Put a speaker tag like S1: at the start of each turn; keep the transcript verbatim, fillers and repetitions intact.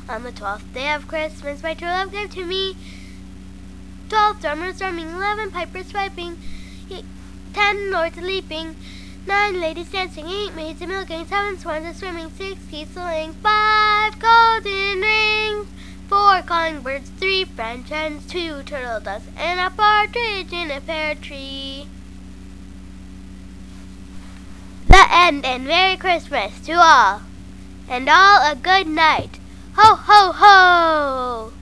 S1: On the twelfth day of Christmas, my true love gave to me twelve drummers drumming, eleven pipers piping, eight, ten lords leaping, nine ladies dancing, eight maids a milking, seven swans a swimming, six geese a-laying, five golden rings, four calling birds, three French hens, two turtle doves, and a partridge in a pear tree. The end, and Merry Christmas to all, and all a good night. Ho, ho, ho!